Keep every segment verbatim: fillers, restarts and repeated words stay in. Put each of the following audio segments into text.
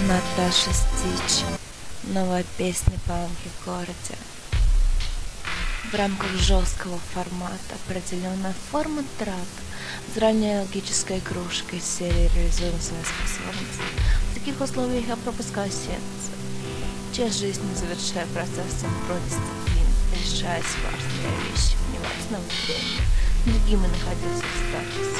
Наташа Стич. Новая песня «Панки в городе». В рамках жесткого формата определенная форма трата, заранее логическая игрушка из серии «Реализуем свои способности». В таких условиях я пропускаю сердце, часть жизни, завершая процессом про дисциплин, решая важные вещи в неважном времени, другими находился в статусе.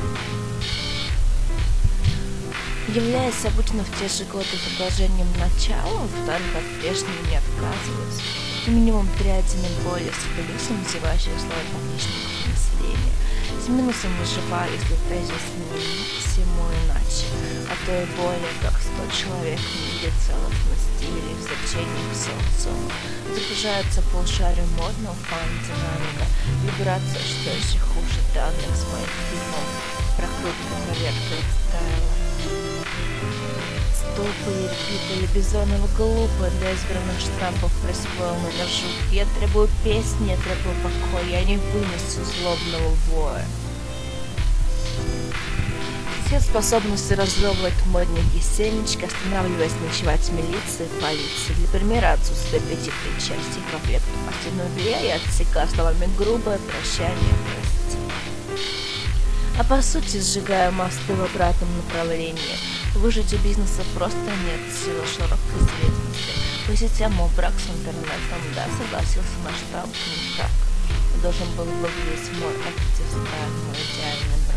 Являясь обычно в те же годы предложением начала, во-вторых, от прежнего не отказываюсь. Минимум три отдельных более с плюсом, называющие условия публичного населения. С минусом выживаю, если произнесем всему иначе, а то и более как сто человек в мире целостности или в значении к социуму. Загружается полшария модного фан-динамика, вибрация, что еще хуже данных с моим фильмом, прокрутка, проверка стайла. Столпы и репиты Бизонова глупо для избранных штампов присвоил на ножу. Я требую песни, я требую покоя, я не вынесу злобного воя. Все способности разжевывать модненькие семечки, останавливаясь ночевать в милиции и полиции. Для примера отсутствие пяти причастий к комплекту постельного белья и отсека словами грубое прощание, прости. А по сути сжигая мосты в обратном направлении. Выжить у бизнеса просто нет силы широкой известности. По сетям мой брак с интернетом, да, согласился на штамп, не так. Должен был выглядеть мой артист, мой идеальный